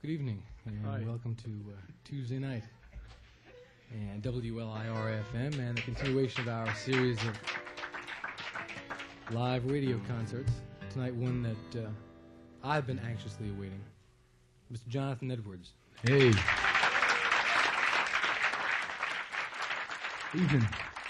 Good evening, and Hi. welcome to Tuesday night and WLIR-FM and the continuation of our series of live radio concerts. Tonight, one that I've been anxiously awaiting. Mr. Jonathan Edwards. Hey. Evening.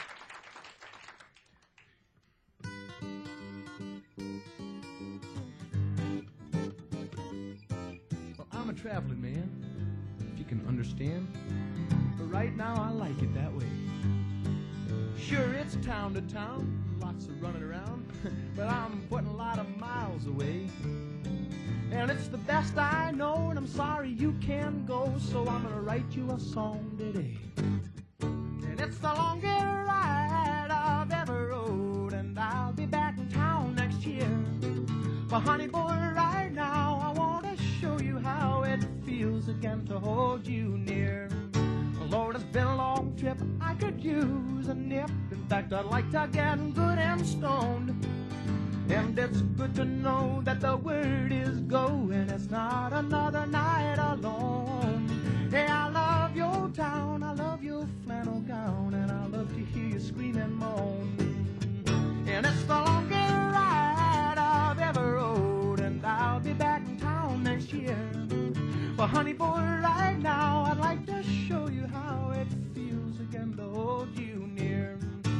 Well, I'm a traveling man, if you can understand. But right now I like it that way. Sure, it's town to town, lots of running around, but I'm putting a lot of miles away. And it's the best I know, and I'm sorry you can't go, so I'm gonna write you a song today. And it's the longest ride I've ever rode, and I'll be back in town next year. But honey boy, right now I want to show you how it feels again to hold you near. Lord, it's been a long trip, I could use a nip. In fact, I'd like to get good and stoned. And it's good to know that the word is going. It's not another night alone. Hey, I love your town, I love your flannel gown, and I love to hear you scream and moan. And it's the longest ride I've ever rode, and I'll be back in town next year. But honey boy, right now I'd like to show you how it feels again to hold you near.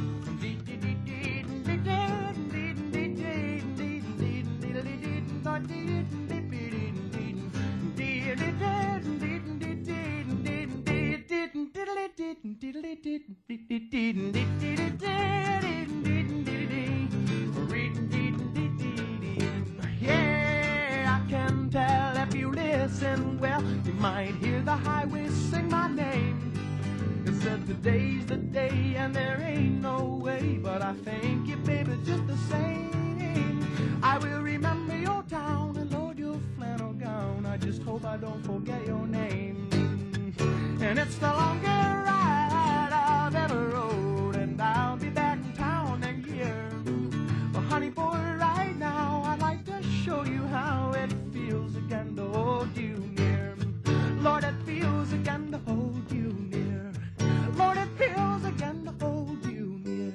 Yeah, I can tell if you listen well, you might hear the highway sing my name. It said today's the day and there ain't no way, but I thank you, baby, just the same. I will remember your town and Lord, your flannel gown. I just hope I don't forget your name. And it's the longest ride I've ever rode, and I'll be back in town next year. Well, honey boy, right now I'd like to show you how it feels again to hold you near. Lord, it feels again to hold you near. Lord, it feels again to hold you near.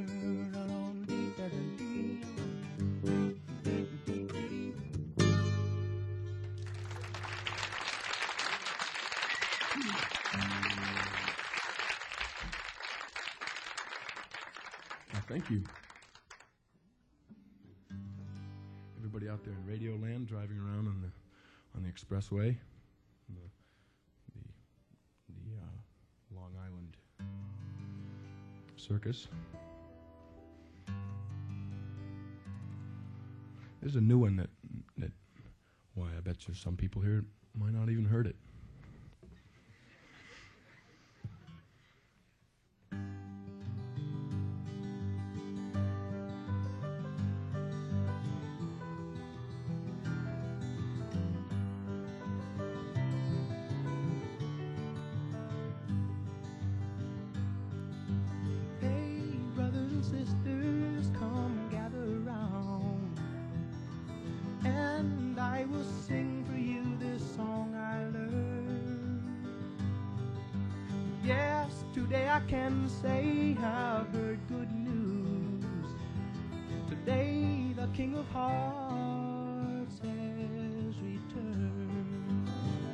Thank you. Everybody out there in Radio Land driving around on the expressway, the Long Island Circus. There's a new one that why I bet you some people here might not even heard it. Sisters, come gather round, and I will sing for you this song I learned. Yes, today I can say I've heard good news. Today the King of Hearts has returned.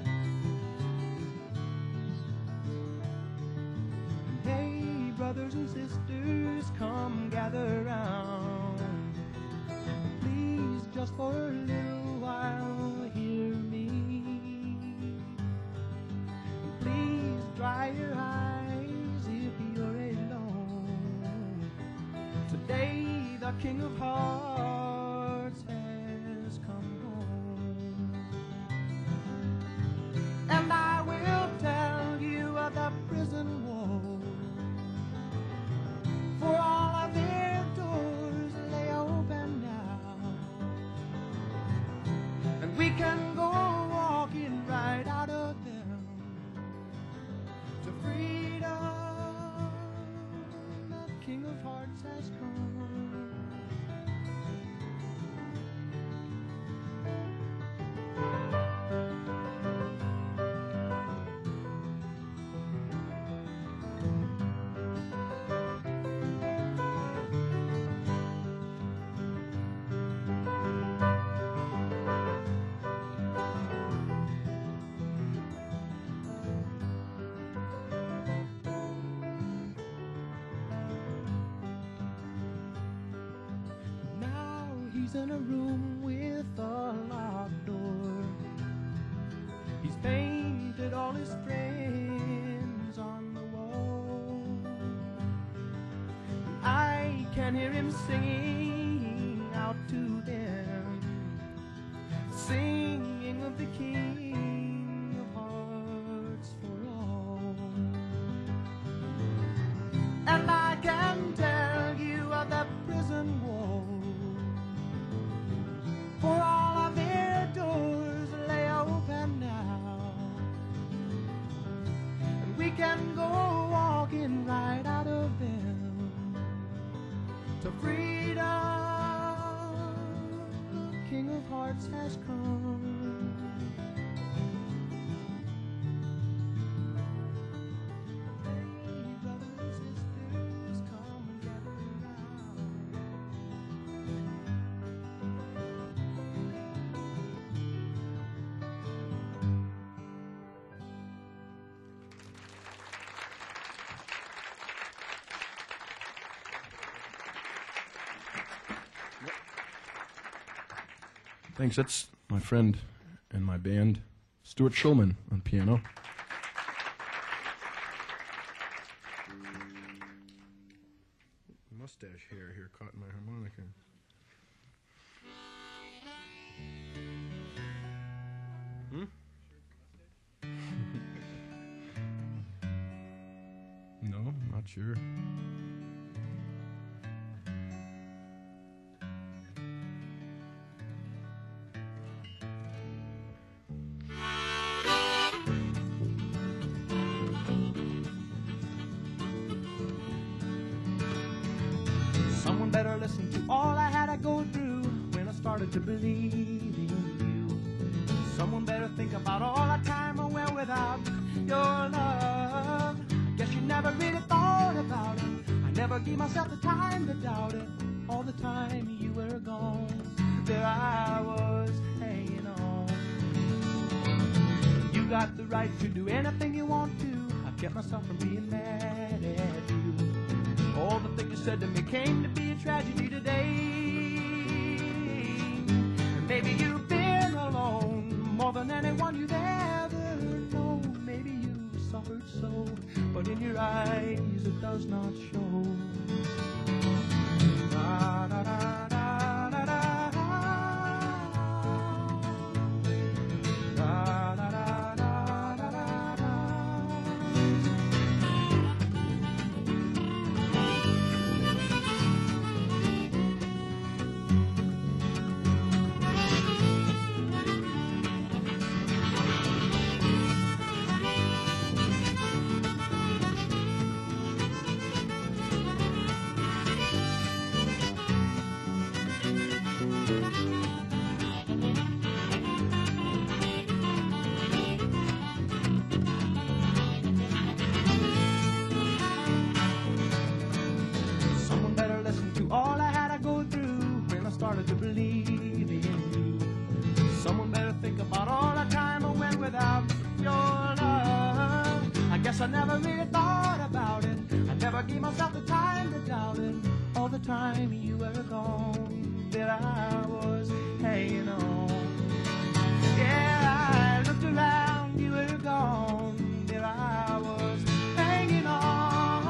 Hey, brothers and sisters, come gather round. Please, just for a little while, hear me. Please dry your eyes if you're alone. Today, the King of Hearts has come home. And I will tell you of the prison wall. For all of their doors lay open now, and we can go walking right out of them to freedom. The King of Hearts has come. He's in a room with a locked door. He's painted all his friends on the wall. I can hear him singing out to them, singing of the King of Hearts for all. And I can tell you of the prison wall, for all of their doors lay open now, and we can go walking right out of them to freedom. King of Hearts has come. Hey, brothers and sisters, come and gather around. Thanks. That's my friend and my band, Stuart Schulman on piano. Mustache hair here caught in my harmonica. No, not sure. Someone better listen to all I had to go through when I started to believe in you. Someone better think about all the time I went without your love. I guess you never really thought about it. I never gave myself the time to doubt it. All the time you were gone, there I was hanging on. You got the right to do anything you want to. I kept myself from being mad at you. All the things you said to me came to be a tragedy today. And maybe you've been alone more than anyone you've ever known. Maybe you suffered so, but in your eyes it does not show. Da, da, da, da, da, da, da, da, da, da, da, da, da. Someone better listen to all I had to go through when I started to believe in you. Someone better think about all the time I went without your love. I guess I never really thought about it. I never gave myself the time to doubt it. All the time you were gone, there I was hanging on. Yeah, I looked around, you were gone, there I was hanging on.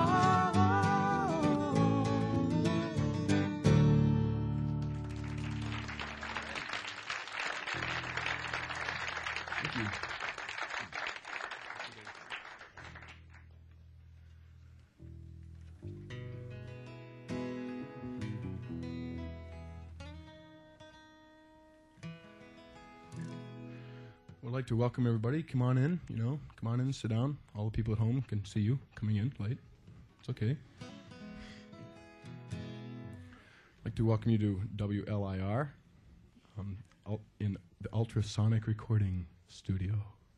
Thank you. I'd like to welcome everybody. Come on in, come on in, sit down. All the people at home can see you coming in late. It's okay. I'd like to welcome you to WLIR in the Ultrasonic Recording Studio.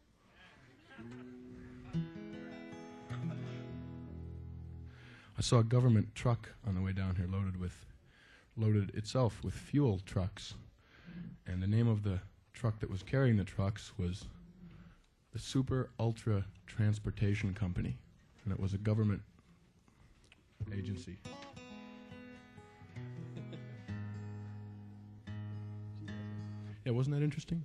I saw a government truck on the way down here loaded itself with fuel trucks, and the name of the truck that was carrying the trucks was the Super Ultra Transportation Company, and it was a government agency. Yeah, wasn't that interesting?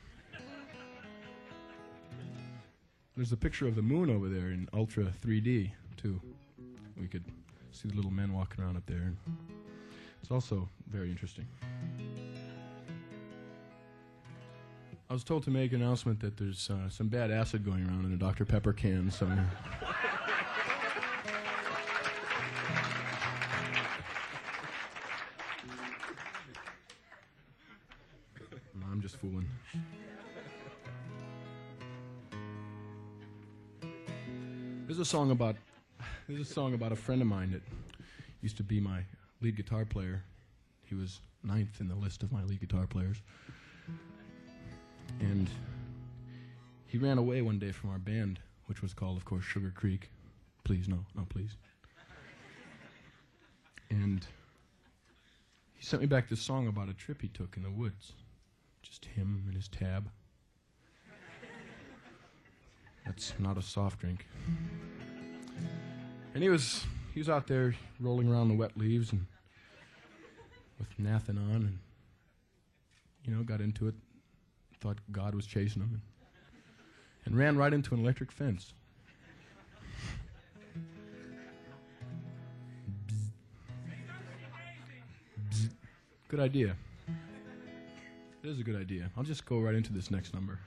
There's a picture of the moon over there in Ultra 3D, too. We could see the little men walking around up there. It's also very interesting. I was told to make an announcement that there's some bad acid going around in a Dr. Pepper can, so... No, I'm just fooling. There's a song about a friend of mine that used to be my lead guitar player. He was 9th in the list of my lead guitar players. And he ran away one day from our band, which was called, of course, Sugar Creek. Please, no, please. And he sent me back this song about a trip he took in the woods. Just him and his tab. That's not a soft drink. And he was out there rolling around the wet leaves and with nothing on, and got into it. Thought God was chasing him, and ran right into an electric fence. Bzz. Bzz. Good idea. It is a good idea. I'll just go right into this next number.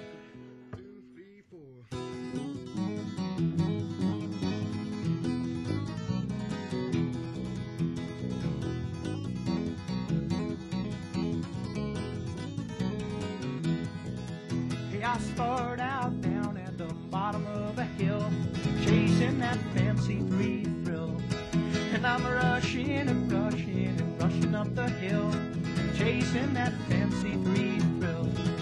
I start out down at the bottom of a hill, chasing that fancy free thrill. And I'm rushing and rushing and rushing up the hill, chasing that fancy free thrill.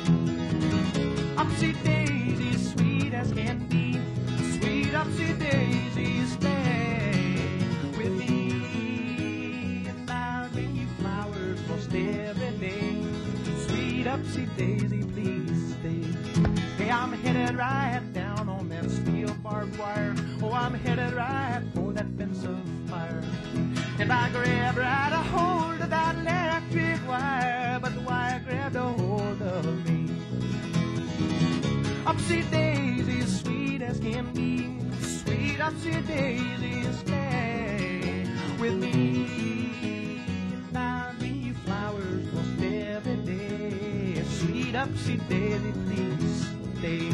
Upsy daisy, sweet as can be, sweet upsy daisy, stay with me. And I'll bring you flowers most every day. Sweet upsy daisy, please stay. Hey, I'm headed right down on that steel barbed wire. Oh, I'm headed right for that fence of fire. And I grabbed right a hold of that electric wire, but the wire grabbed a hold of me. Upsy daisy, sweet as can be, sweet upsy daisy, stay with me. And I'll bring you flowers most every day. Sweet upsy daisy, please stay.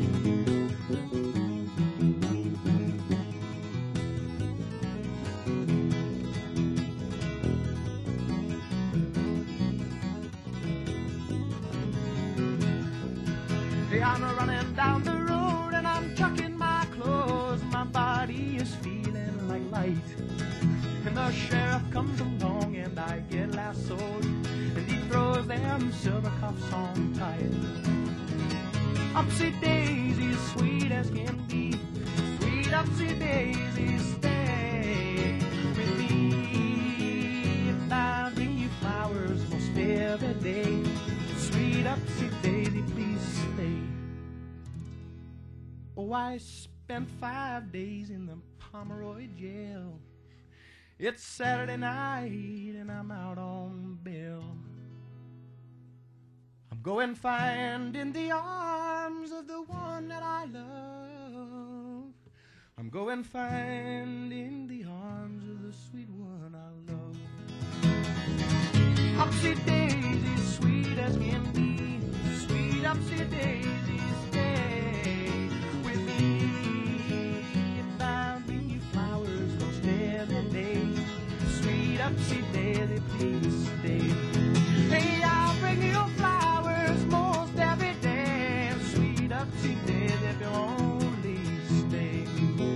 I'm running down the road and I'm chucking my clothes. My body is feeling like light. And the sheriff comes along and I get lassoed, and he throws them silver cuffs on tight. Upsy daisy, sweet as can be, sweet upsy daisy, stay with me. And I'll bring you flowers most every day. Sweet upsy daisy, please stay. Oh, I spent 5 days in the Pomeroy jail. It's Saturday night and I'm out on bail. I'm going find in the arms of the one that I love. I'm going find in the arms of the sweet one I love. Upsy daisy, sweet as can be, sweet upsy daisy, stay with me. And I'll bring you flowers most every day. Sweet upsy daisy, please stay. Hey, I'll bring you flowers most every day. Sweet upsy daisy, if you only stay.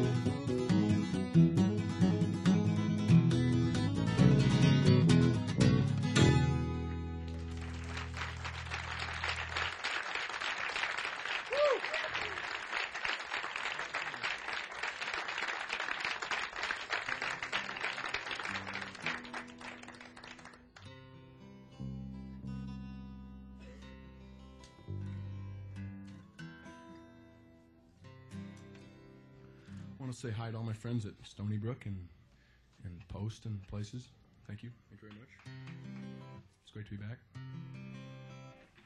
I want to say hi to all my friends at Stony Brook and Post and places. Thank you. Thank you very much. It's great to be back.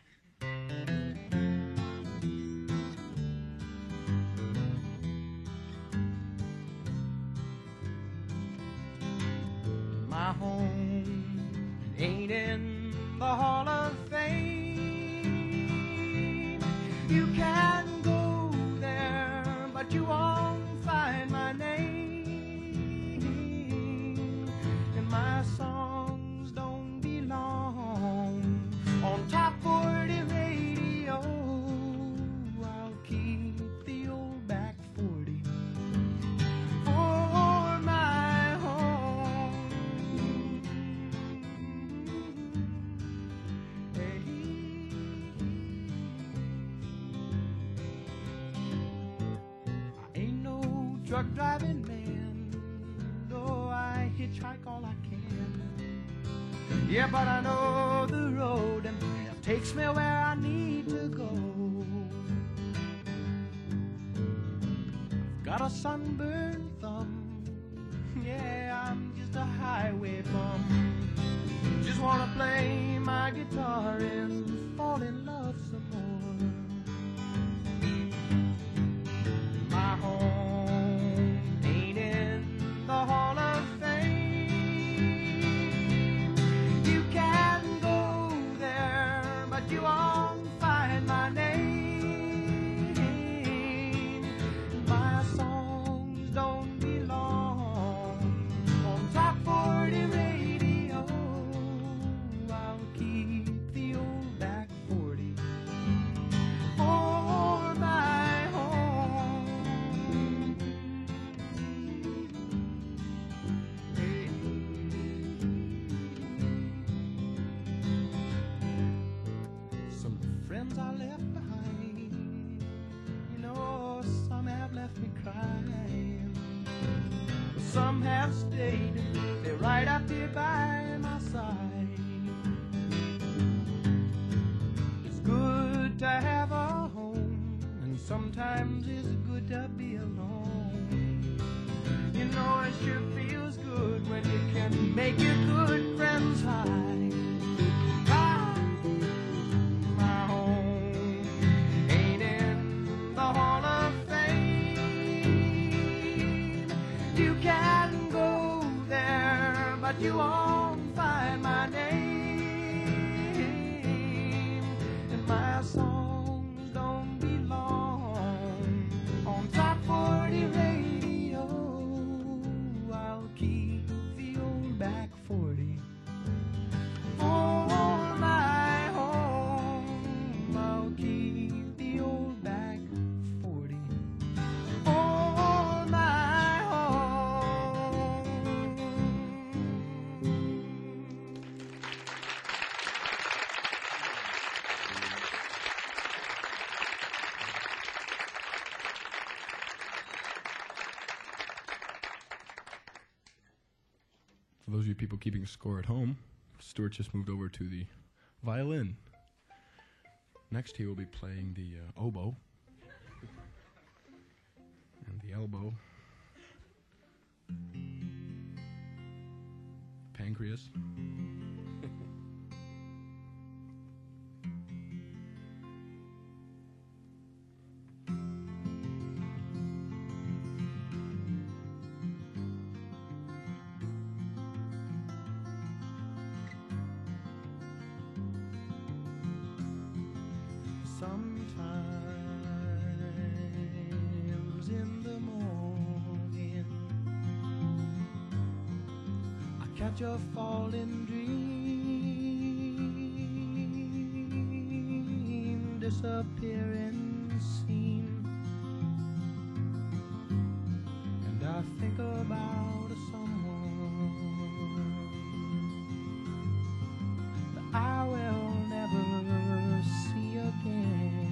My home ain't in the Hall of Fame. You can go there, but you won't find my name. And my songs don't belong on top 40 radio. I'll keep the old back 40 for my home. Hey. I ain't no truck driving man, though I hitchhike all I can. Yeah, but I know the road and it takes me where I need to go. Got a sunburned thumb, yeah, I'm just a highway bum. Just wanna play my guitar and fall in love some more. My home ain't in the Hall of Fame. You can go there, but you won't find my name. My songs don't belong on top 40 radio. I'll keep the old back 40 for my home. Hey. Some friends I left behind, you know, some have left me crying. Some have stayed, they're right up here by my side. It's good to have a home, and sometimes it's good to be alone. You know, it sure feels good when you can make your good friends hide. My home ain't in the Hall of Fame. You can go there, but you won't find my name. And my songs don't belong on top 40 radio. I'll keep the old back 40 for my home. I'll keep the old back 40 for my home. For those of you people keeping score at home, Stuart just moved over to the violin. Next, he will be playing the oboe and the elbow, pancreas. Sometimes in the morning I catch a falling dream, disappearing scene, and I think about someone that I will never see again.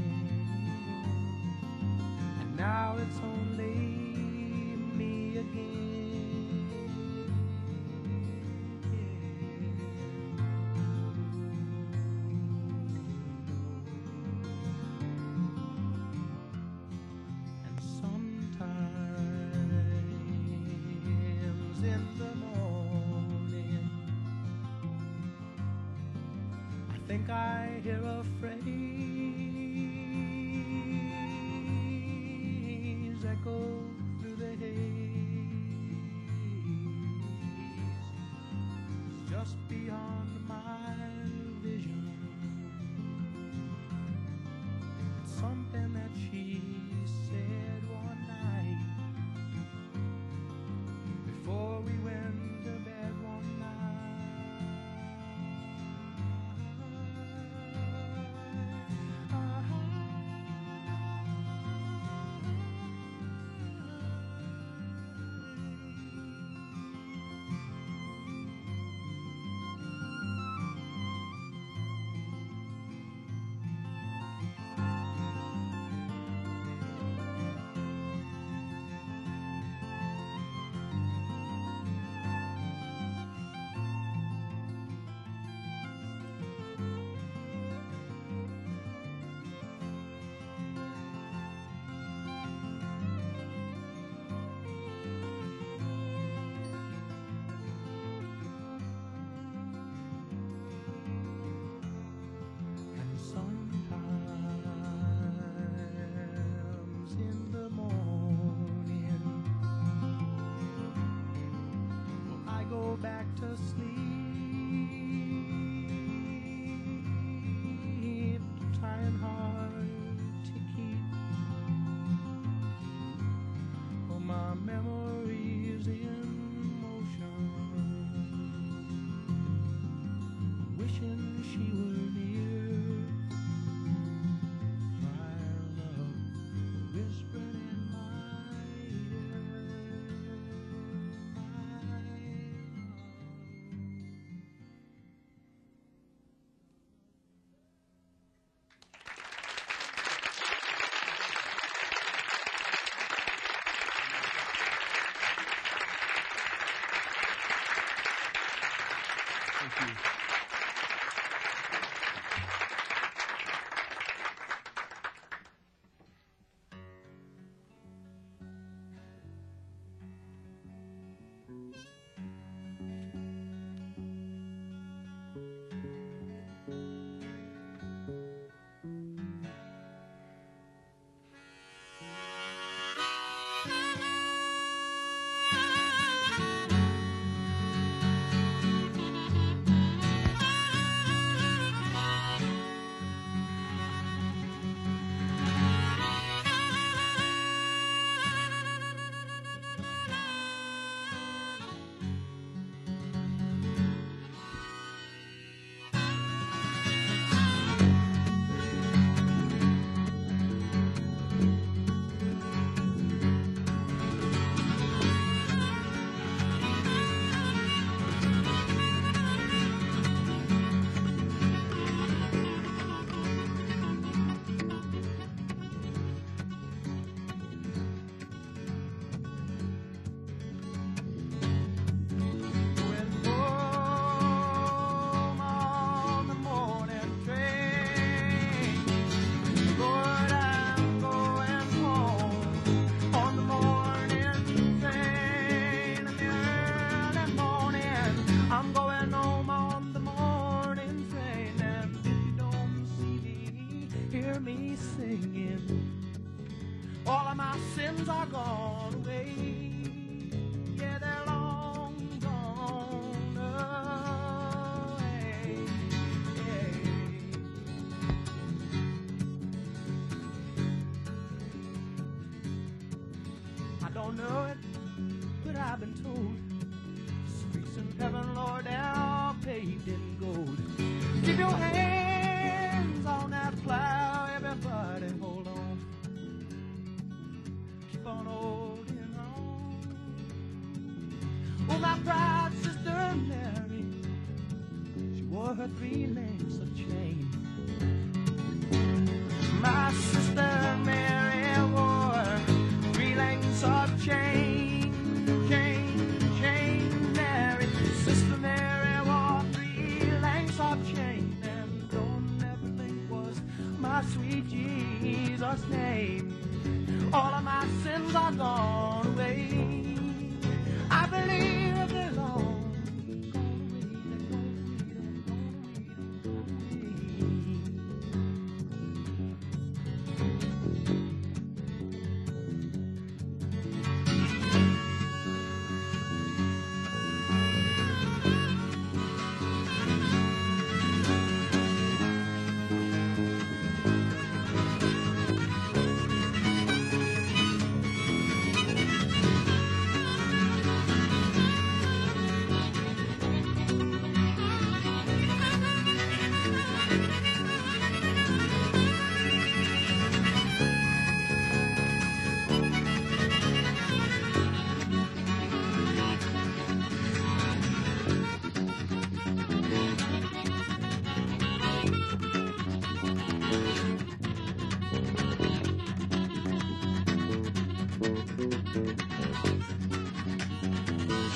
And now it's only me again. And sometimes in the morning I think I hear a phrase echo through the haze. just beyond my vision. It's something that she said one night before we went to bed one night. Sometimes in the morning, well, I go back to sleep, trying hard to keep all my memories in motion, wishing she were near. Whispering in my ear, Thank you. all of my sins are gone away. Yeah, they're long gone away. Yeah. I don't know it, but I've been told streets in heaven, Lord, are paved in gold. Keep your hands on that plow, everybody hold on. Keep on holding on. Oh, my proud sister Mary, she wore her 3 links of chain. My sister Mary wore 3 links of chain, Mary. Sister Mary wore 3 links of chain, and don't ever think was my sweet Jesus' name. All of my sins are gone away. I believe they're long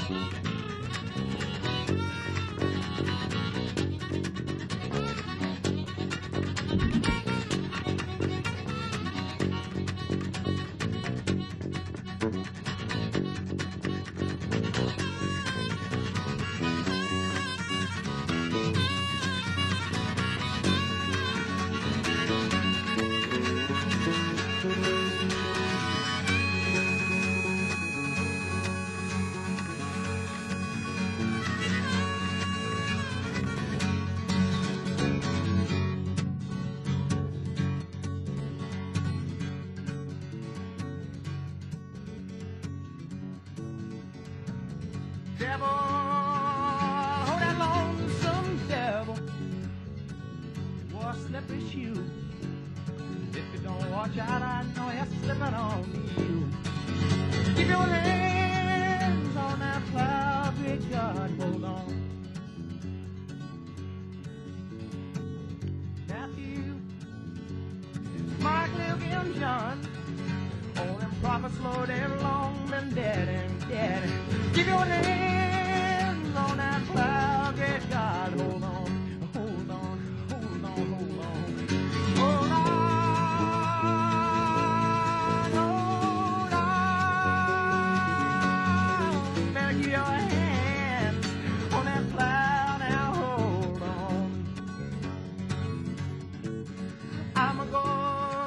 Devil, oh that lonesome devil, wore slippery shoe. If you don't watch out, I know he's slipping on you. Keep your hands on that plow, great God, hold on. Matthew, Mark, Luke, and John, all them prophets, Lord, they're long been dead and dead. Keep your hands on that plow, great God, hold on, hold on, hold on, hold on, hold on, hold on. Better keep your hands on that plow now, hold on. I'm a going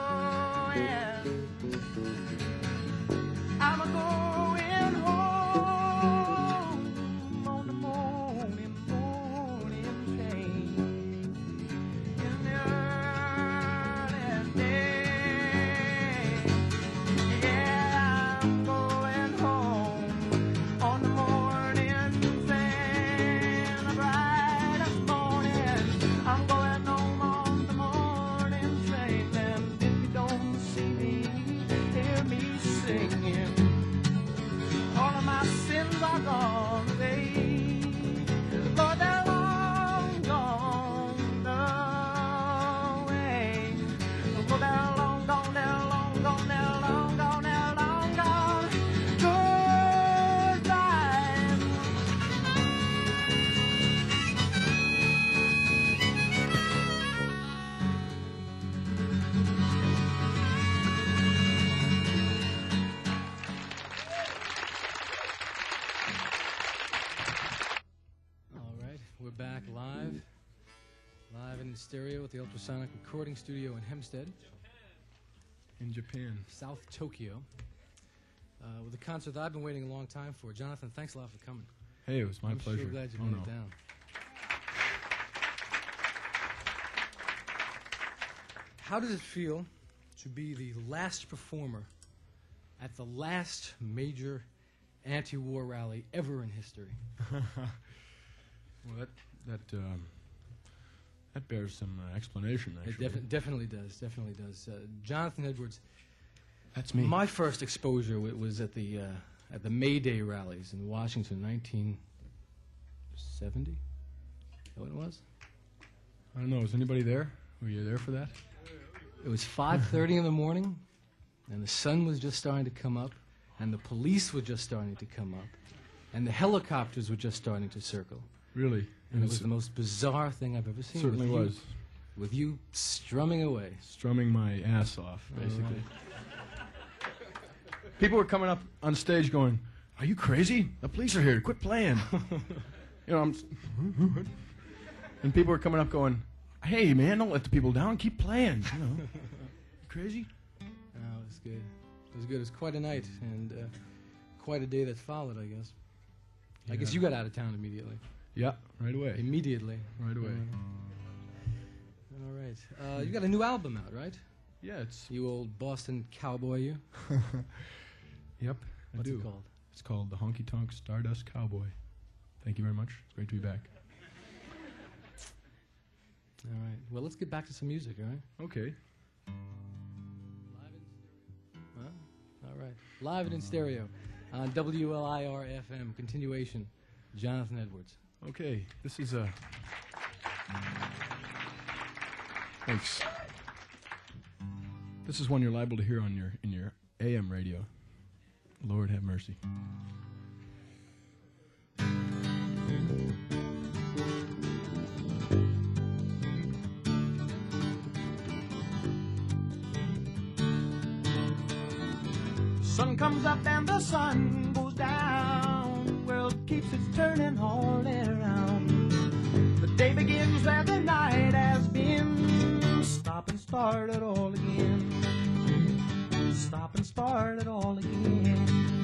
home on the morning train. In the early day. Yeah, I'm going home on the morning train. The brightest morning. I'm going home on the morning train. And if you don't see me, hear me singing. All of my sins are gone away. Lord, they're long gone away. Lord, they're long gone, they're long gone, they're long gone, they're long gone. Goodbye. All right, we're back live in stereo at the Ultrasonic Recording Studio in Hempstead, In Japan. South Tokyo, with a concert that I've been waiting a long time for. Jonathan, thanks a lot for coming. Hey, it was my I'm pleasure. sure glad you Oh, made no. it down. How does it feel to be the last performer at the last major anti-war rally ever in history? Well, that bears some explanation, actually. It definitely does. Jonathan Edwards. That's me. My first exposure was at the May Day rallies in Washington, 1970. Is that what it was? I don't know. Was anybody there? Were you there for that? It was 5:30 in the morning, and the sun was just starting to come up, and the police were just starting to come up, and the helicopters were just starting to circle. Really? And it was the most bizarre thing I've ever seen. Certainly with you, was. With you strumming away. Strumming my ass off, basically. All right. People were coming up on stage going, "Are you crazy? The police are here. Quit playing." You know, and people were coming up going, "Hey, man, don't let the people down. Keep playing." You know, you crazy? Oh, it was good. It was good. It was quite a night, and quite a day that followed, I guess. I guess you got out of town immediately. Yeah, right away. Immediately. Right away. All right. You got a new album out, right? Yeah, it's... You old Boston cowboy, you. Yep, I What's do. it called? It's called The Honky Tonk Stardust Cowboy. Thank you very much. It's great to be back. All right. Well, let's get back to some music, all right? Okay. Live in stereo. Huh? All right. Live and in stereo on WLIR-FM. Continuation. Jonathan Edwards. Okay, this is a... Thanks. This is one you're liable to hear on in your AM radio. Lord have mercy. sun comes up and the sun goes down. The world keeps its turning all around. The day begins where the night has been. Stop and start it all again. Stop and start it all again.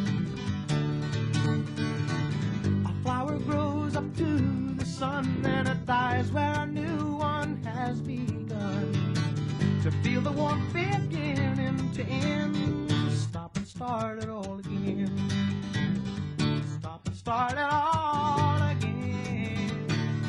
A flower grows up to the sun and it dies where a new one has begun. To feel the warmth beginning to end. Stop and start it all again. Stop and start it all again.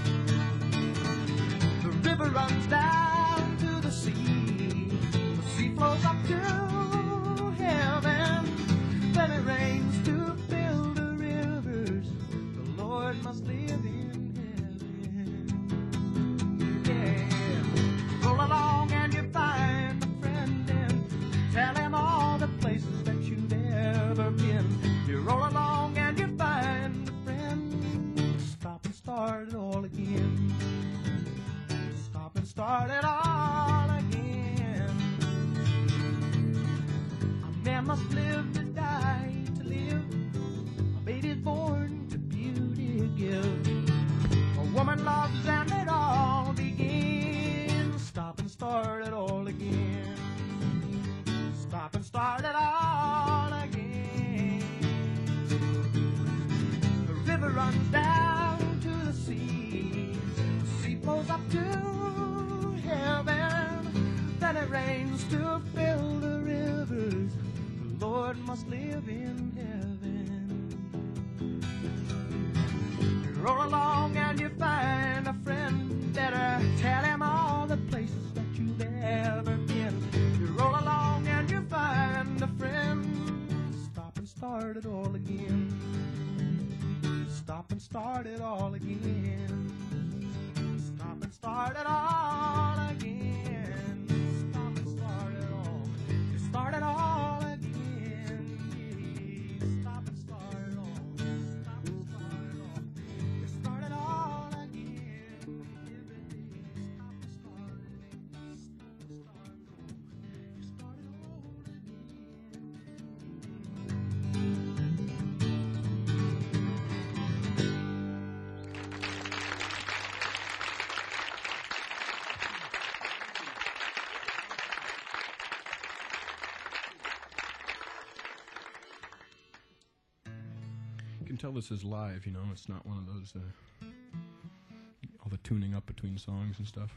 The river runs down to the sea. The sea flows up to heaven. Then it rains to fill the rivers. The Lord must live in heaven. Yeah. Roll along and you find a friend and tell him all the places that you've ever been. You roll along and you find a friend. Stop and start it all again. Stop and start it all again. A man must live to die to live. A baby's born to beauty give. A woman loves and it all begins. Stop and start it all again. Stop and start it all again. The river runs down to the sea. The sea flows up to heaven. Then it rains to fill the rivers. The Lord must live in heaven. You roll along and you find a friend. Better tell him all the places that you've ever been. You roll along and you find a friend. Stop and start it all again. Stop and start it all again. Stop and start it all again. Stop and start it all. You start it all again. Stop and start it all. Stop and start it all. You start it all again. Every day. Stop and start it. Stop and start it all. You start it all You can tell this is live, you know, it's not one of those, all the tuning up between songs and stuff.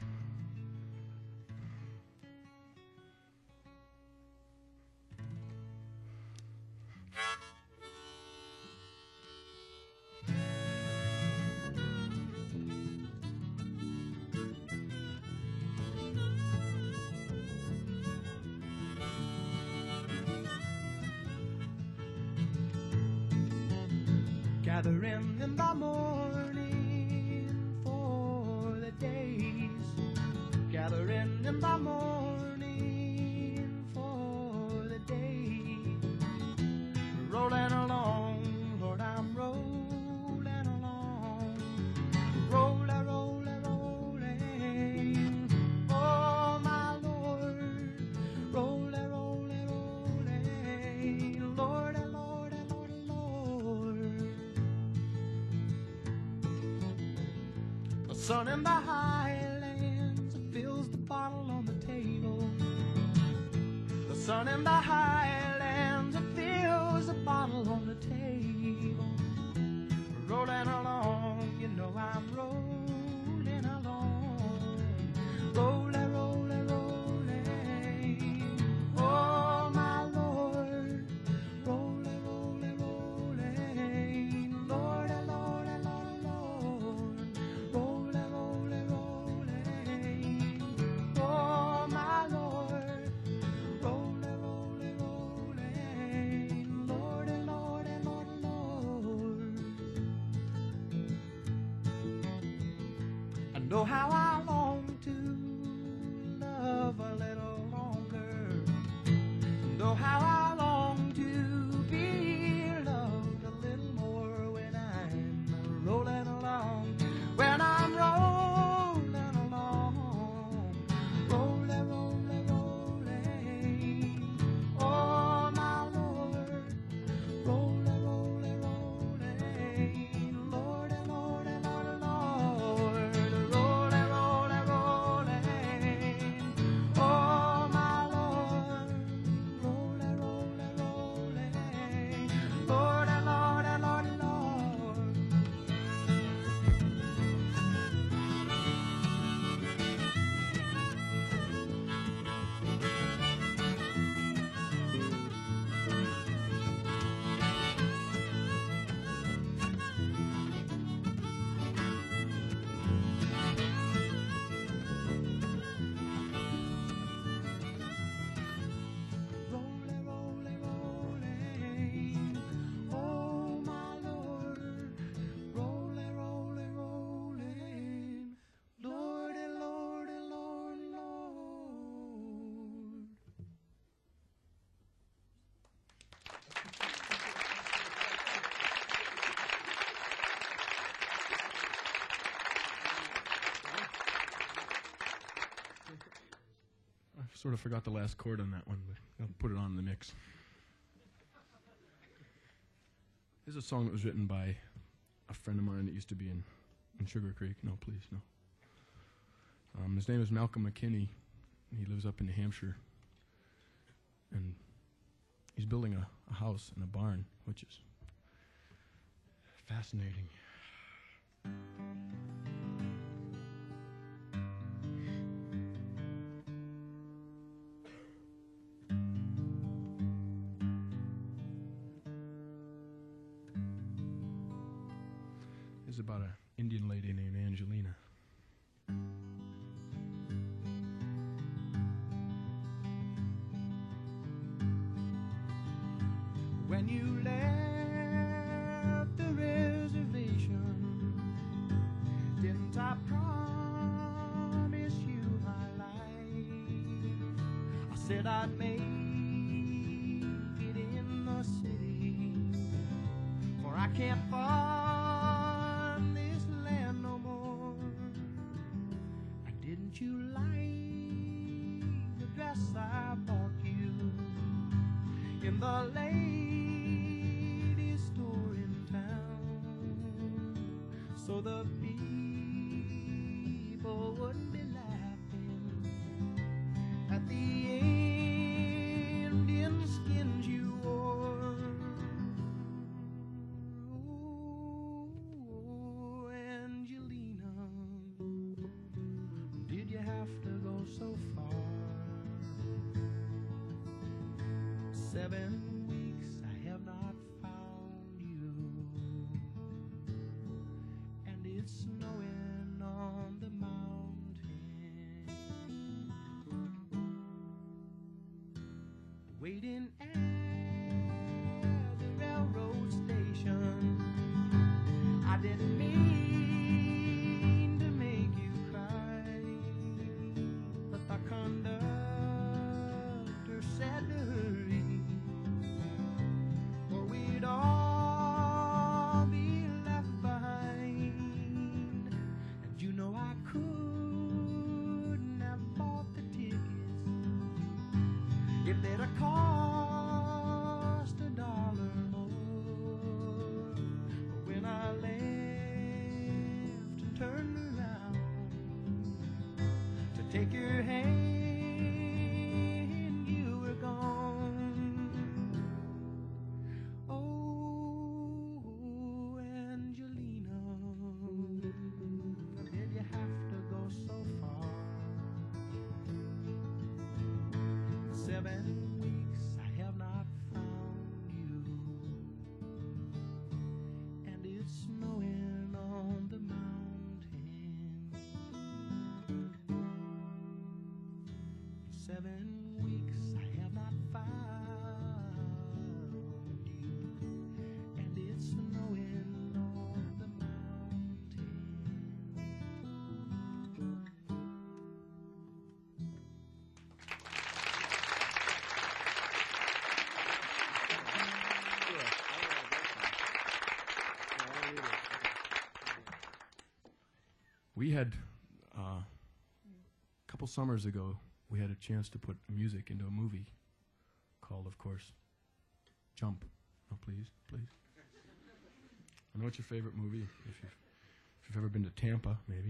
Gathering in the morning for the days. Gathering in the morning for the day. Rolling along, Lord, I'm rolling along. Rolling, rolling, rolling. Oh, my Lord. Rolling, rolling, rolling. Lord, Lord, Lord, Lord. The sun in the highlands fills the bottle on the table. The sun in the highlands fills the bottle on the table. Rolling along, you know I'm rolling along. Rolling, rolling, rolling. Oh, my Lord. Rolling, rolling, rolling. Lord, Lord, Lord, Lord. Rolling, rolling, rolling. Oh, my Lord. Rolling, rolling, rolling. Lord, Lord, Lord, Lord. I know how I long to love a little longer. Know how I long to be loved a little more when I'm rolling along. When I'm rolling along. Rolling, rolling, rolling. Oh, my Lord. Sort of forgot the last chord on that one, but I'll put it on in the mix. This is a song that was written by a friend of mine that used to be in Sugar Creek. No, please, no. His name is Malcolm McKinney. He lives up in New Hampshire. And he's building a house and a barn, which is fascinating. This is about an Indian lady named Angelina. When you left the reservation, didn't I promise you my life? I said I'd make it in the city, for I can't find this land no more. Didn't you like the dress I bought you in the ladies' store in town, so the people wouldn't be laughing at the Indian skins you wore? Oh, Angelina, did you have to go so far? 7 weeks I have not found you, and it's snowing on the mountain, waiting at the railroad station. I didn't mean to make you cry, but the conductor said to hurry, or we'd all be left behind. And you know I couldn't have bought the tickets if they'd have cost $1 more. But when I left and turned around to take your hand, you were gone. Oh, Angelina, did you have to go so far? 7 weeks I have not found you, and it's snowing on the mountain. 7 weeks I have not found you, and it's snowing on the mountain. We had, a couple summers ago, we had a chance to put music into a movie called, of course, Jump. Oh, please, please. I know it's your favorite movie, if you've ever been to Tampa, maybe.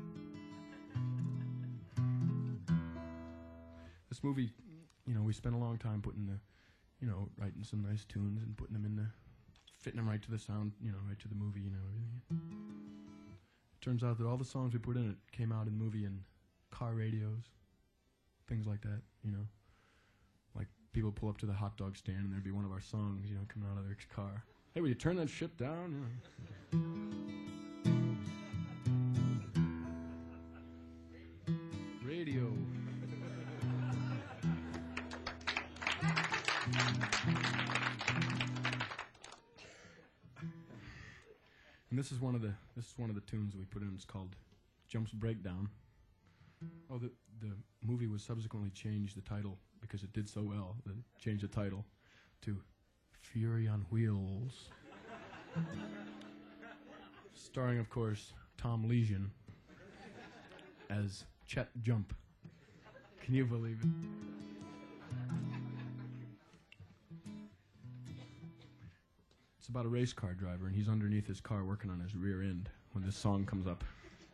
This movie, we spent a long time putting writing some nice tunes and putting them in fitting them right to the sound, right to the movie, everything. Turns out that all the songs we put in it came out in movie and car radios, things like that, Like people pull up to the hot dog stand and there'd be one of our songs, coming out of their car. Hey, will you turn that shit down? Radio. And this is one of the tunes that we put in. It's called Jump's Breakdown. Oh, the movie was subsequently changed the title because it did so well. They changed the title to Fury on Wheels. Starring, of course, Tom Legion as Chet Jump. Can you believe it? It's about a race car driver, and he's underneath his car working on his rear end when this song comes up.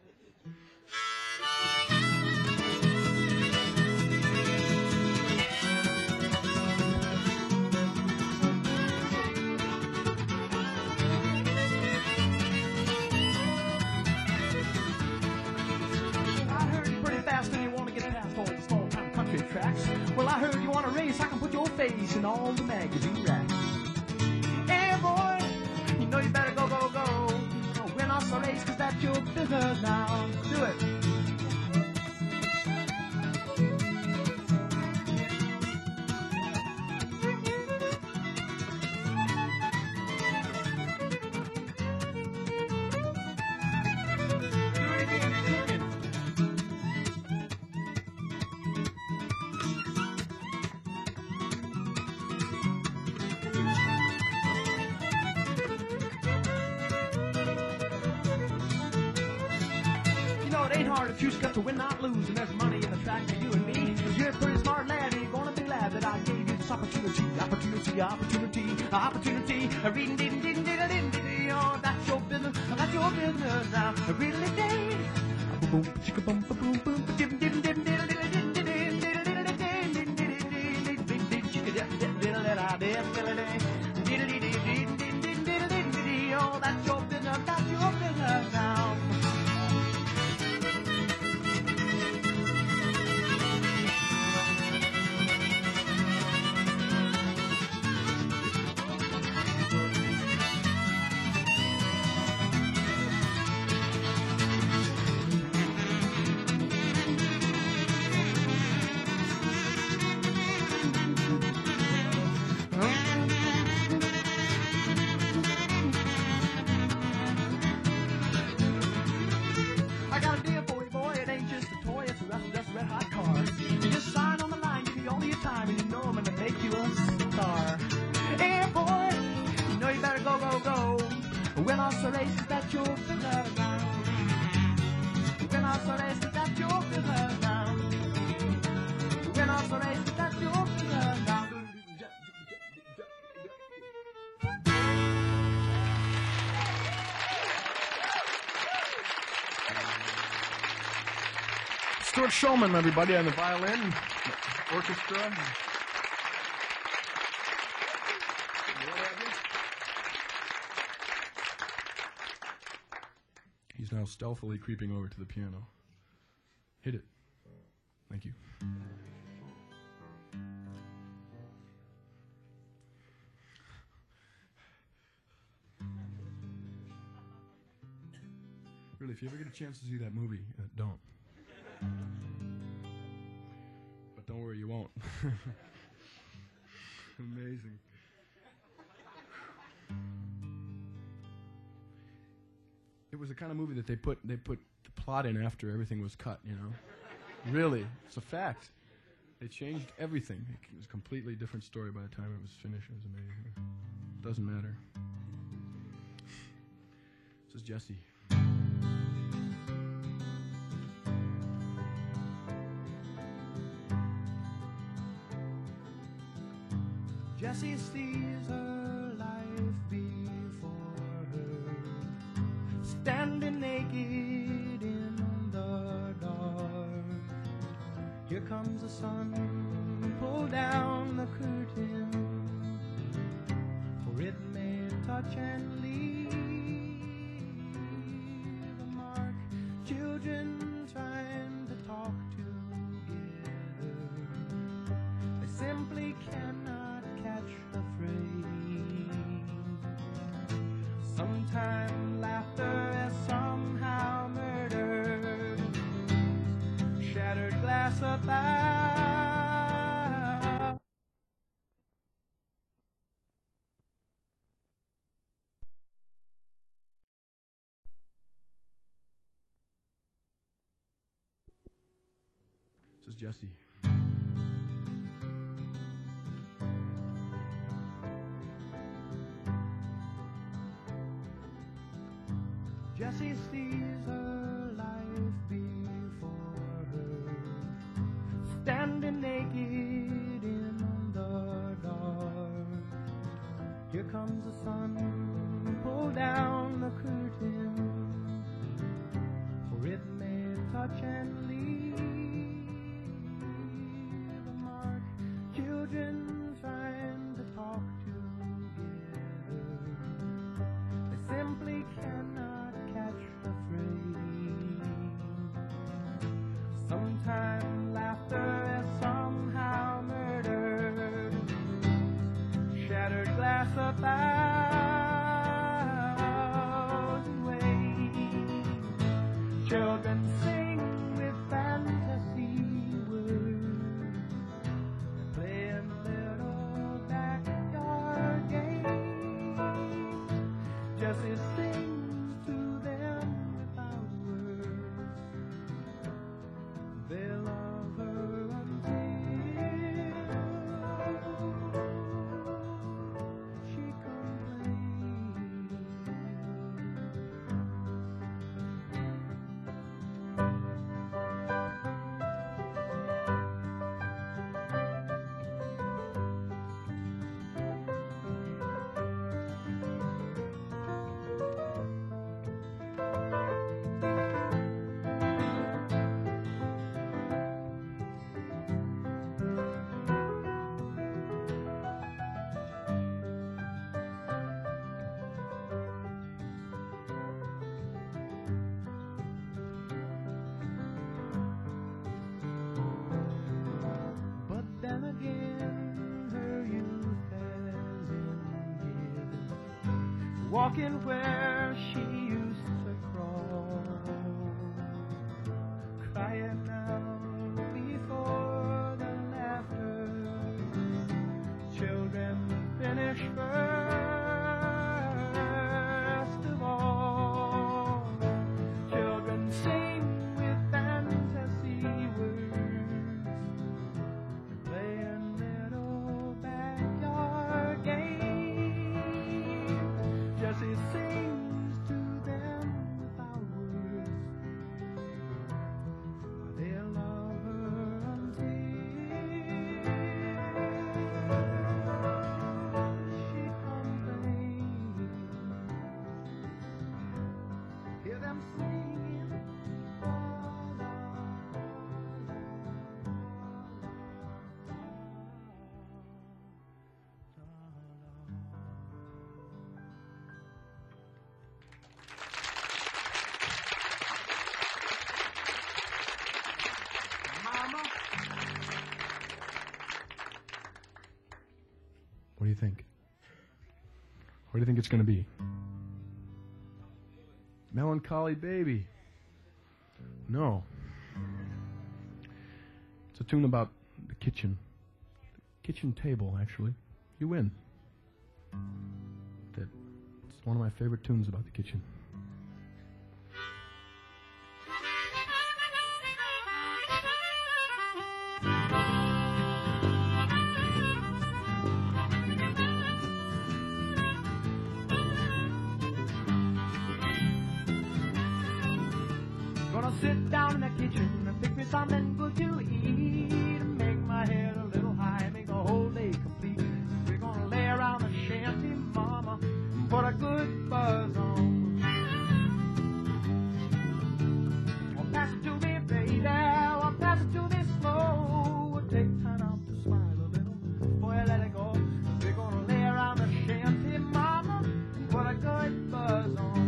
Well, I heard you want to race, I can put your face in all the magazine racks. Hey, boy, you know you better go, go, go. Win us a race, 'cause that's your business now. Do it. If you got to win, not lose, and there's money in the track for you and me. If you're a pretty smart lad, you're gonna be glad that I gave you this opportunity. Reading, didn't, oh, that's your business now. Really, boom, chicka, boom, boom, boom, dim, dim, dim, dim, oh, that's your business now. When I say race, that's your business now. When I say race, that's your business now. When I say race, that's your business now. Stuart Shulman, everybody, on the violin, orchestra. He's now stealthily creeping over to the piano. Hit it. Thank you. Really, if you ever get a chance to see that movie, don't. But don't worry, you won't. Amazing. It was the kind of movie that they put the plot in after everything was cut, you know. Really, it's a fact. They changed everything. It was a completely different story by the time it was finished. It was amazing. Doesn't matter. This is Jesse. Jessie sees her life before her, standing naked in the dark. Here comes the sun, pull down the curtain, for it may touch and leave a mark. Children trying to talk together, they simply cannot catch the phrase. Sometimes laughter is somehow murdered, shattered glass about. This is Jesse. Jessie sees her life before her, standing dancing naked in the dark. Here comes the sun, pull down the curtain, for it may touch and leave a mark. Children trying to talk together, they simply cannot catch the phrase. Sometimes laughter is somehow murdered, shattered glass 1,000 ways. Children sing with fantasy words, playing little backyard games. Jessie sings to them without words. They love her until she complains. But then again, her youth has ended, walking where she used to crawl, crying now before the laughter. Children finish first of all. Children sing with fantasy words, playing little backyard games. Jessie sings to them without words. They'll love her until she complains. Hear them singing. La, la, la, Mama. What do you think? What do you think it's going to be? Melancholy Baby. No. It's a tune about the kitchen. Kitchen table, actually. You win. It's one of my favorite tunes about the kitchen. Gonna sit down in the kitchen and pick me something good to eat, and make my head a little high, make the whole day complete. We're gonna lay around the shanty, mama, and put a good buzz on. Well, pass it to me, baby, well, pass it to me slow. We'll take time out to smile a little before I let it go. We're gonna lay around the shanty, mama, and put a good buzz on.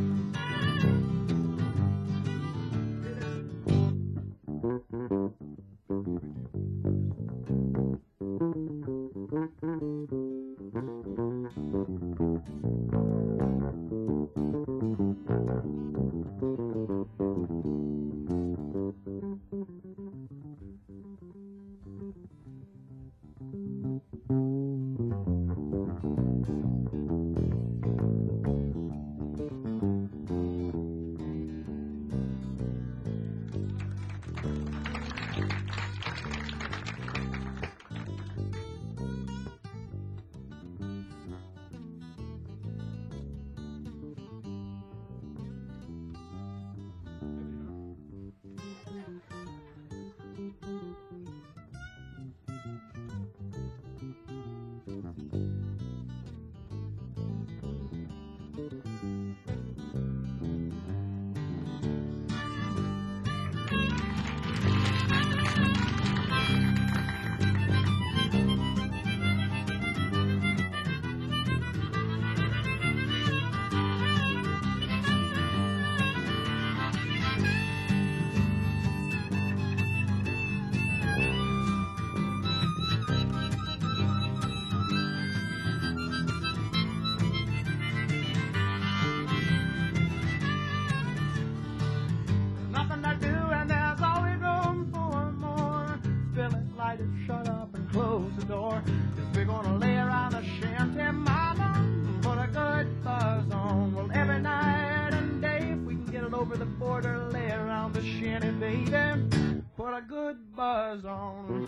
I just shut up and close the door. 'Cause we're gonna lay around the shanty, mama, put a good buzz on. Well, every night and day, if we can get it over the border, lay around the shanty, baby, put a good buzz on.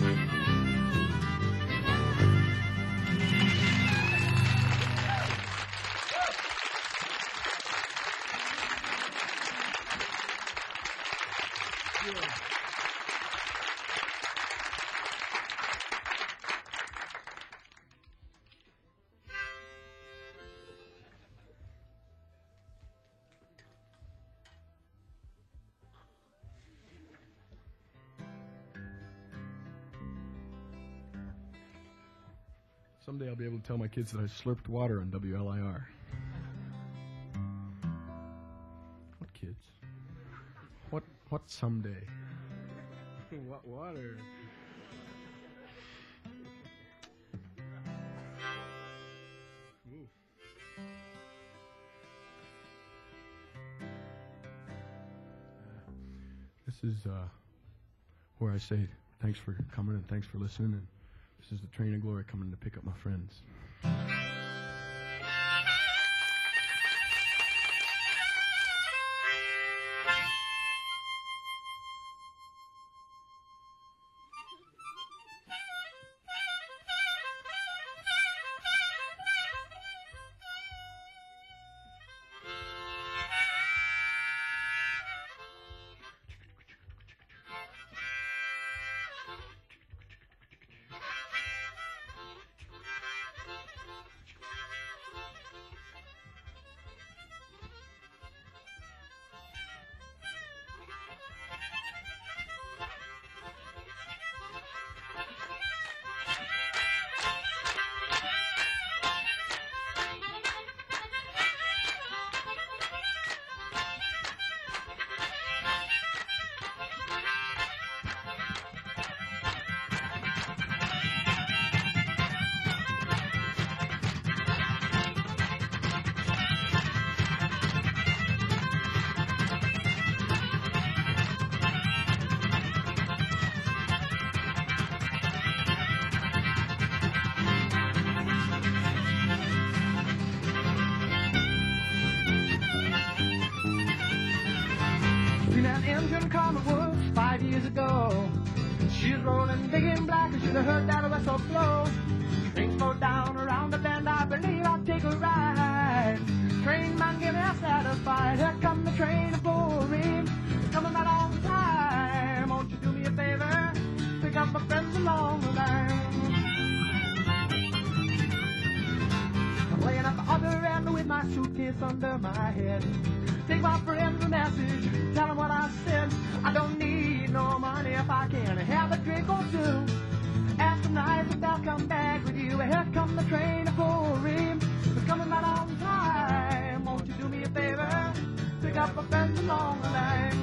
Someday I'll be able to tell my kids that I slurped water on WLIR. What kids? What someday? What water? Ooh. This is where I say thanks for coming and thanks for listening. And this is the Train of Glory coming to pick up my friends. Seen that engine coming woods 5 years ago. She's rolling big and black, and should have heard that whistle blow. Train slowed down around the bend, I believe I'll take a ride. Train man, give me a satisfied. Here come the train of glory, coming right on time. Won't you do me a favor? Pick up my friends along the line. I'm laying at the other end with my suitcase under my head. Take my friend's message, tell him what I said. I don't need no money if I can have a drink or two. Ask them nice if they'll come back with you. Here come the train of glory, it's coming right on time. Won't you do me a favor? Pick up my friends along the line.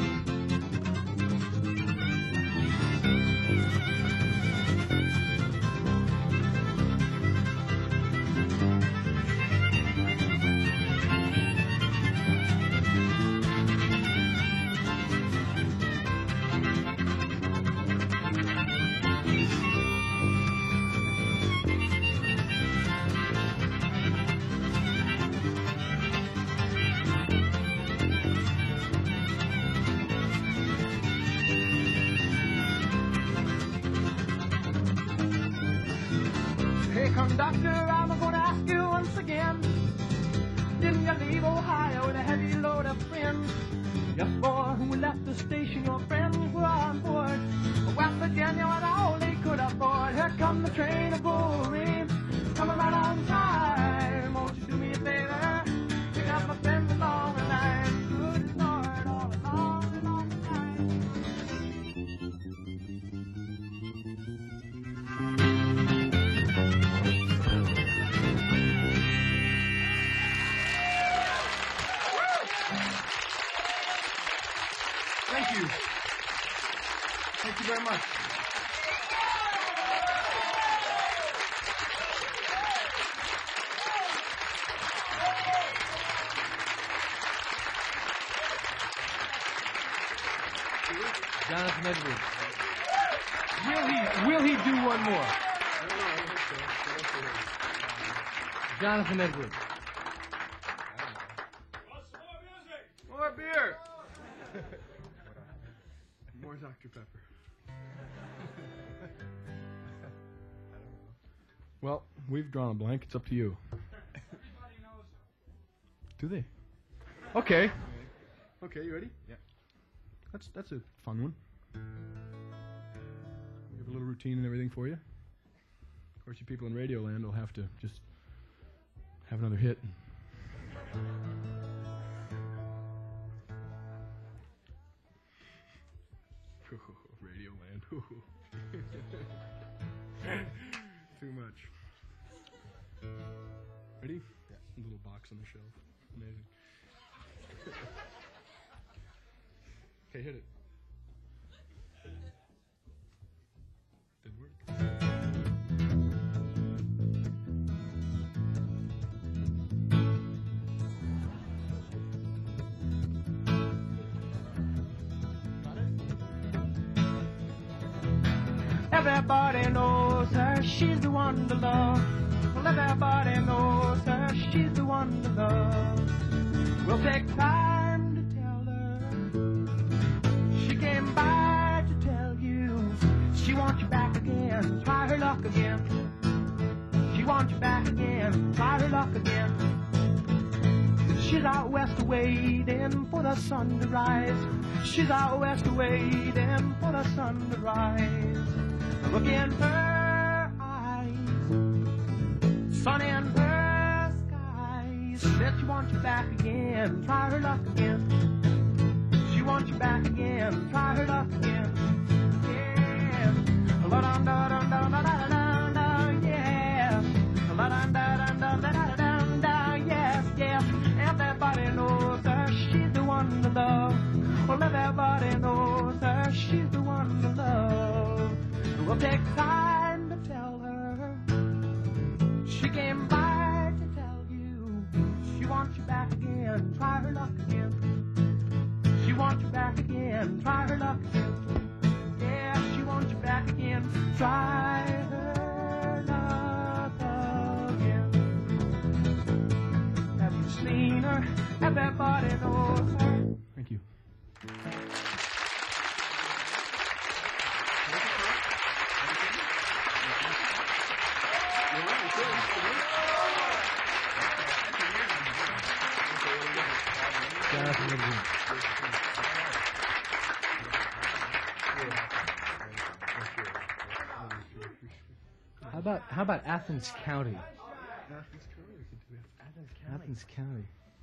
Hey, conductor, I'm gonna ask you once again. Didn't you leave Ohio with a heavy load of friends? Yes, boy, who left the station, your friends were on board. West Virginia went all they could afford. Here come the train of glory, coming right on time. Won't you do me a favor? Pick up my friends along the line. Good Lord, all along the line. Thank you. Thank you very much. Jonathan Edwards. Will he do one more? Jonathan Edwards. More beer. More Dr. Pepper. Well, we've drawn a blank. It's up to you. Everybody knows him. Do they? Okay. Okay, you ready? Yeah. That's a fun one. We have a little routine and everything for you. Of course, you people in Radio Land will have to just have another hit. Radio Land. Too much. Ready? Yeah. Little box on the shelf. Amazing. Okay, hit it. Didn't work. Everybody knows her, she's the one to love. Well, everybody knows her, she's the one to love. We'll take time to tell her. She came by to tell you she wants you back again. Try her luck again. She wants you back again. Try her luck again. She's out west waiting for the sun to rise. She's out west waiting for the sun to rise. Look in her eyes, sun in her skies. Said she wants you back again, try her luck again. She wants you back again, try her luck again. Yeah, la da da da da da da da. Yeah, la da da da da da da da. Yes, yes. Everybody knows her, she's the one to love. Well, everybody knows her, she's the one to love. We'll take time to tell her. She came by to tell you she wants you back again. Try her luck again. She wants you back again. Try her luck again. Yeah, she wants you back again. Try her luck again. Have you seen her? Everybody knows her. Thank you. Jonathan Edwards. How about Athens County? Athens County.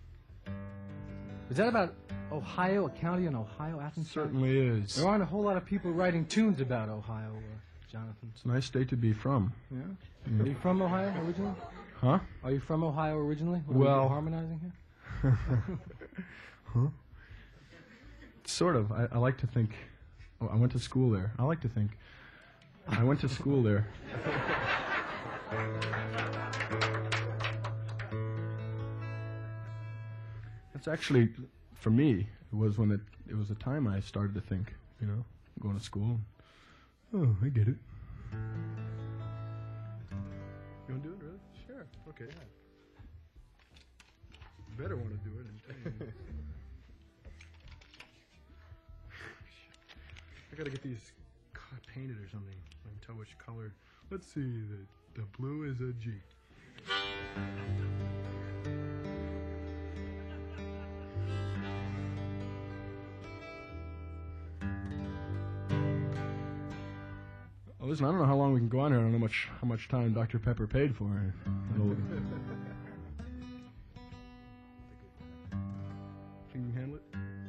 Is that about Ohio, a county in Ohio, Athens County? Certainly is. There aren't a whole lot of people writing tunes about Ohio, Jonathan. It's a nice state to be from. Yeah? Are you from Ohio originally? Huh? Are you from Ohio originally? Well- Are we harmonizing here? Huh? Sort of. I like to think. Oh, I went to school there. I like to think. I went to school there. That's actually, for me, it was when it was the time I started to think. You know, going to school. Oh, I get it. You want to do it, really? Sure. Okay. Yeah. You better want to do it. I'm telling you. I gotta get these painted or something. I can tell which color. Let's see. The blue is a G. Oh, listen, I don't know how long we can go on here. I don't know how much time Dr. Pepper paid for it. Can you handle it?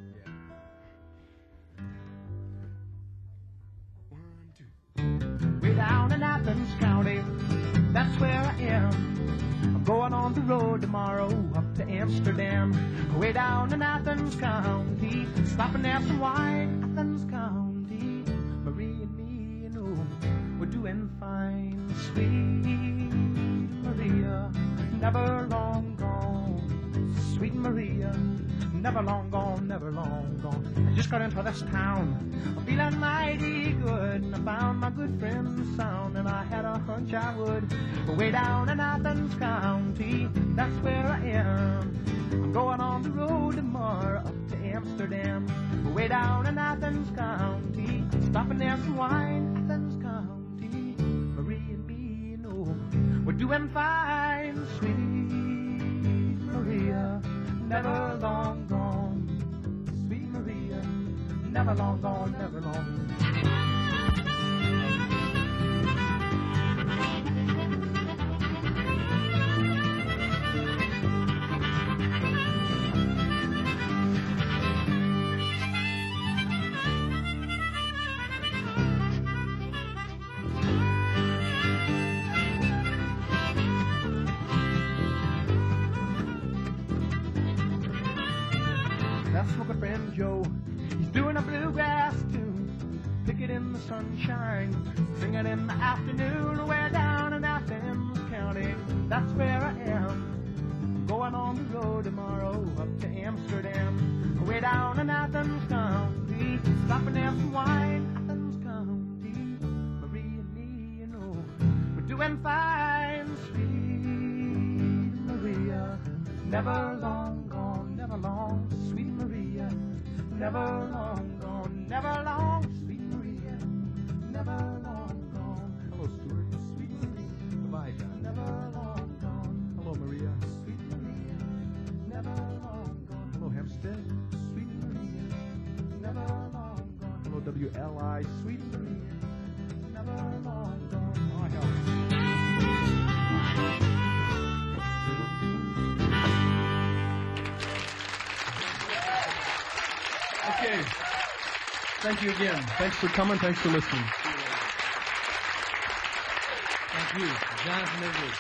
Way down in Athens County, that's where I am. I'm going on the road tomorrow up to Amsterdam. Way down in Athens County, stopping there some wine. Athens County, Marie and me, you know, we're doing fine. Sweet Maria, never long gone. Sweet Maria, never long gone, never long gone. Just got into this town, I'm feeling mighty good, and I found my good friend the sound, and I had a hunch I would. Way down in Athens County, that's where I am. I'm going on the road tomorrow up to Amsterdam. Way down in Athens County, stopping there some wine. Athens County, Marie and me, you know, we're doing fine. Sweet Maria, never long gone. Sweet Maria, never long gone, never long. That's my friend Joe. He's doing a bluegrass tune. Pick it in the sunshine, sing it in the afternoon. Way down in Athens County, that's where I am. Going on the road tomorrow up to Amsterdam. Way down in Athens County, stopping there some wine. Athens County, Marie and me, you know, we're doing fine. Sweet Maria, never long gone, never long. Sweet Maria, never long gone, never long. Sweet Maria, never long gone. Hello, Stuart. Sweet Maria, Goodbye, John. never long gone. Hello, Maria. Sweet Maria, never long gone. Hello, Hempstead. Sweet Maria, never long gone. Hello, WLI. Sweet Maria, never long gone. Oh, hell. Okay. Thank you again. Thanks for coming. Thanks for listening. Thank you, Jonathan Edwards.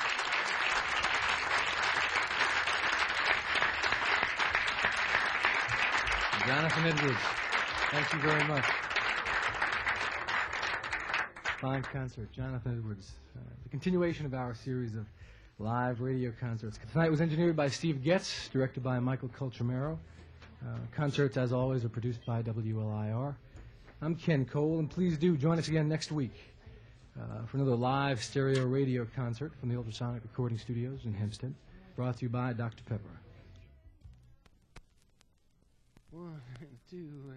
Jonathan Edwards, thank you very much. Fine concert, Jonathan Edwards. The continuation of our series of live radio concerts. Tonight was engineered by Steve Getz, directed by Michael Colchomero. Concerts, as always, are produced by WLIR. I'm Ken Cole, and please do join us again next week for another live stereo radio concert from the Ultrasonic Recording Studios in Hempstead, brought to you by Dr. Pepper. 1, 2.